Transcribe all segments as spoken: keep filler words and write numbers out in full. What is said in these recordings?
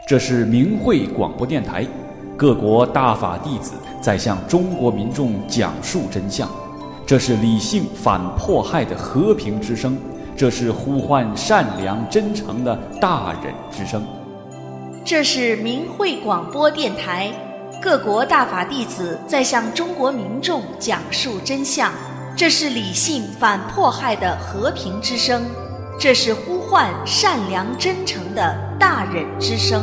这是明慧广播电台，各国大法弟子在向中国民众讲述真相。这是理性反迫害的和平之声，这是呼唤善良真诚的大忍之声。 这是明慧广播电台，各国大法弟子在向中国民众讲述真相。这是理性反迫害的和平之声，这是呼唤善良真诚的大忍之声。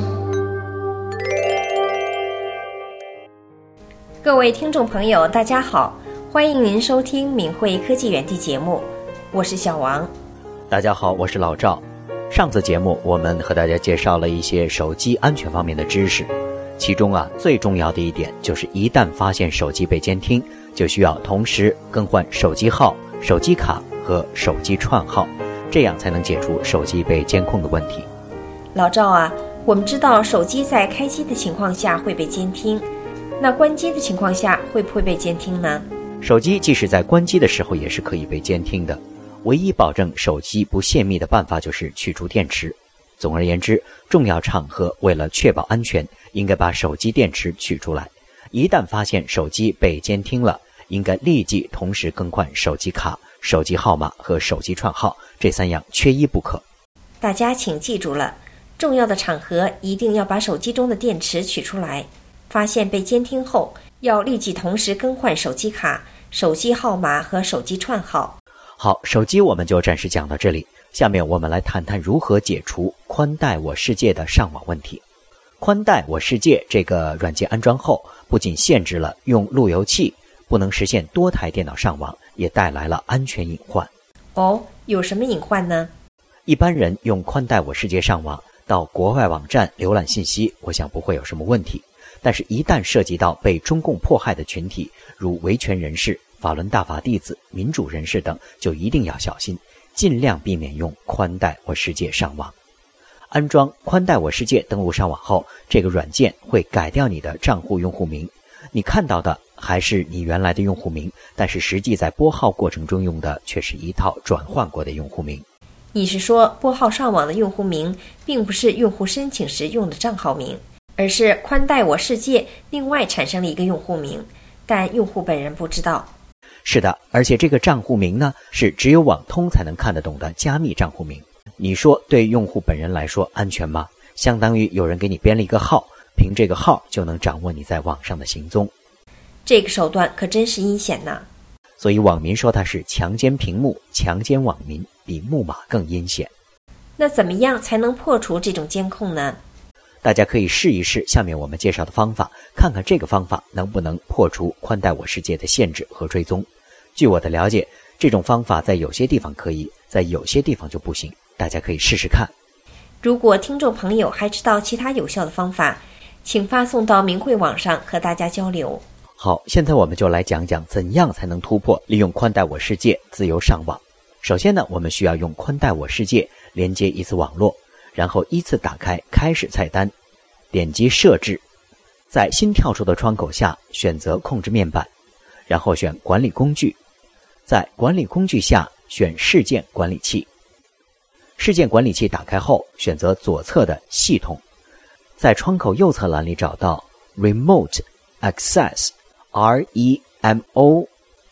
各位听众朋友，大家好，欢迎您收听敏慧科技园地节目，我是小王。 大家好，我是老赵。上次节目我们和大家介绍了一些手机安全方面的知识，其中啊最重要的一点就是一旦发现手机被监听，就需要同时更换手机号、手机卡和手机串号，这样才能解除手机被监控的问题。 老赵啊，我们知道手机在开机的情况下会被监听，那关机的情况下会不会被监听呢？ 手机即使在关机的时候也是可以被监听的，唯一保证手机不泄密的办法就是去除电池。总而言之，重要场合为了确保安全，应该把手机电池取出来。一旦发现手机被监听了，应该立即同时更换手机卡、手机号码和手机串号，这三样缺一不可。 大家请记住了，重要的场合一定要把手机中的电池取出来。发现被监听后，要立即同时更换手机卡、手机号码和手机串号。 好，手机我们就暂时讲到这里，下面我们来谈谈如何解除宽带我世界的上网问题。宽带我世界这个软件安装后，不仅限制了用路由器不能实现多台电脑上网，也带来了安全隐患。 哦，有什么隐患呢？ 一般人用宽带我世界上网到国外网站浏览信息，我想不会有什么问题。但是一旦涉及到被中共迫害的群体，如维权人士、法轮大法弟子、民主人士等，就一定要小心，尽量避免用宽带我世界上网。安装宽带我世界登录上网后，这个软件会改掉你的账户用户名，你看到的还是你原来的用户名，但是实际在拨号过程中用的却是一套转换过的用户名。 你是说拨号上网的用户名并不是用户申请时用的账号名，而是宽带我世界另外产生了一个用户名，但用户本人不知道。 是的，而且这个账户名呢，是只有网通才能看得懂的加密账户名。你说对用户本人来说安全吗？相当于有人给你编了一个号，凭这个号就能掌握你在网上的行踪。 这个手段可真是阴险呐！ 所以网民说它是强奸屏幕、强奸网民，比木马更阴险。 那怎么样才能破除这种监控呢？ 大家可以试一试下面我们介绍的方法，看看这个方法能不能破除宽带我世界的限制和追踪。据我的了解，这种方法在有些地方可以，在有些地方就不行，大家可以试试看。 如果听众朋友还知道其他有效的方法，请发送到明慧网上和大家交流。 好，现在我们就来讲讲怎样才能突破利用宽带我世界自由上网。首先呢，我们需要用宽带我世界连接一次网络，然后依次打开开始菜单，点击设置，在新跳出的窗口下选择控制面板，然后选管理工具，在管理工具下选事件管理器。事件管理器打开后，选择左侧的系统，在窗口右侧栏里找到 Remote Access R E M O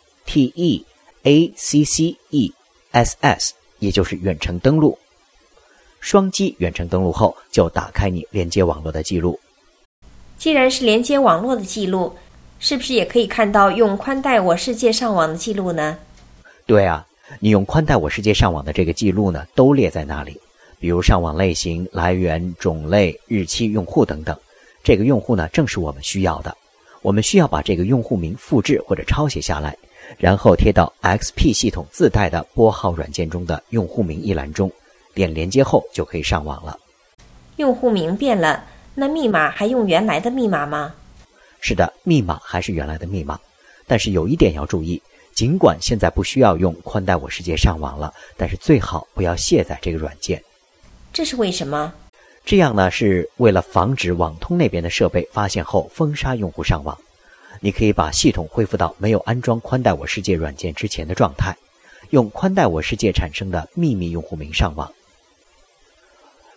T E A C C E S S， 也就是远程登录。双击远程登录后，就打开你连接网络的记录。 既然是连接网络的记录，是不是也可以看到用宽带我世界上网的记录呢？ 对啊，你用宽带我世界上网的这个记录呢，都列在那里，比如上网类型、来源、种类、日期、用户等等。这个用户呢，正是我们需要的。我们需要把这个用户名复制或者抄写下来，然后贴到 X P 系统自带的拨号软件中的用户名一栏中，点连接后就可以上网了。 用户名变了，那密码还用原来的密码吗？ 是的，密码还是原来的密码，但是有一点要注意，尽管现在不需要用宽带我世界上网了，但是最好不要卸载这个软件。 这是为什么？ 这样呢，是为了防止网通那边的设备发现后封杀用户上网。你可以把系统恢复到没有安装宽带我世界软件之前的状态，用宽带我世界产生的秘密用户名上网。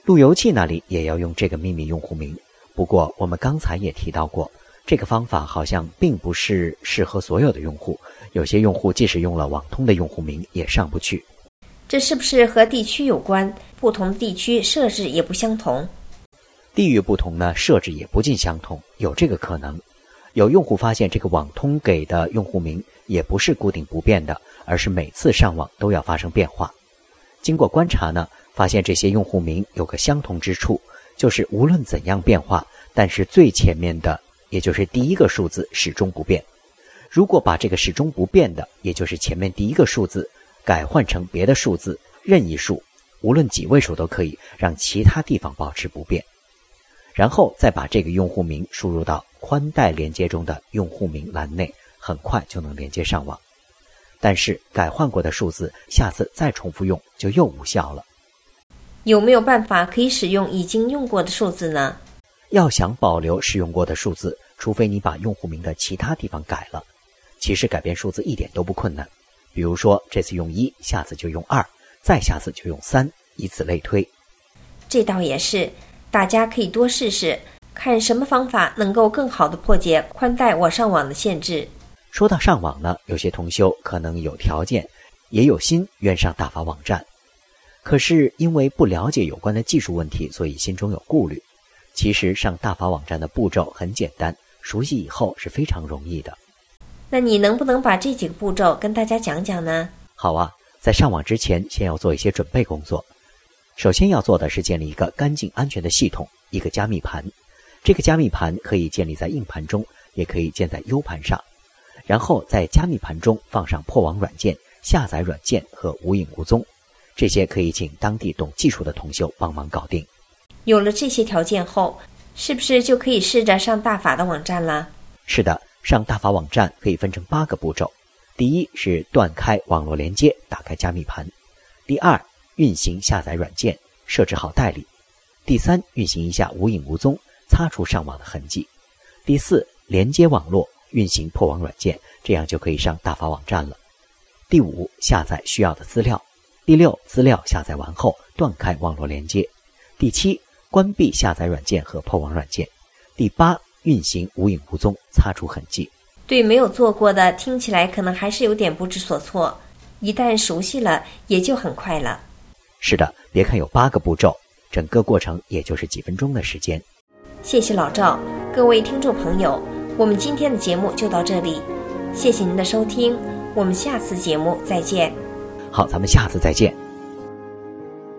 路由器那里也要用这个秘密用户名，不过我们刚才也提到过，这个方法好像并不是适合所有的用户，有些用户即使用了网通的用户名也上不去。 这是不是和地区有关？不同的地区设置也不相同。 地域不同呢，设置也不尽相同，有这个可能。有用户发现这个网通给的用户名也不是固定不变的，而是每次上网都要发生变化。经过观察呢，发现这些用户名有个相同之处，就是无论怎样变化，但是最前面的，也就是第一个数字始终不变。如果把这个始终不变的，也就是前面第一个数字改换成别的数字，任意数，无论几位数都可以，让其他地方保持不变。然后再把这个用户名输入到宽带连接中的用户名栏内，很快就能连接上网。但是改换过的数字下次再重复用就又无效了。 有没有办法可以使用已经用过的数字呢？ 要想保留使用过的数字，除非你把用户名的其他地方改了。其实改变数字一点都不困难，比如说这次用一，下次就用二，再下次就用三，以此类推。 这倒也是，大家可以多试试，看什么方法能够更好地破解宽带我上网的限制。 说到上网呢，有些同修可能有条件，也有心愿上大法网站，可是因为不了解有关的技术问题，所以心中有顾虑。其实上大法网站的步骤很简单，熟悉以后是非常容易的。 那你能不能把这几个步骤跟大家讲讲呢？ 好啊，在上网之前先要做一些准备工作。首先要做的是建立一个干净安全的系统，一个加密盘。这个加密盘可以建立在硬盘中，也可以建在 U 盘上。然后在加密盘中放上破网软件、下载软件和无影无踪，这些可以请当地懂技术的同修帮忙搞定。 有了这些条件后，是不是就可以试着上大法的网站了？ 是的，上大法网站可以分成八个步骤。第一是断开网络连接，打开加密盘。第二，运行下载软件，设置好代理。第三，运行一下无影无踪，擦除上网的痕迹。第四，连接网络，运行破网软件，这样就可以上大法网站了。第五，下载需要的资料。第六，资料下载完后断开网络连接。第七，关闭下载软件和破网软件。第八，运行无影无踪，擦除痕迹。 对没有做过的，听起来可能还是有点不知所措，一旦熟悉了也就很快了。 是的，别看有八个步骤，整个过程也就是几分钟的时间。 谢谢老赵，各位听众朋友，我们今天的节目就到这里，谢谢您的收听，我们下次节目再见。 好，咱们下次再见。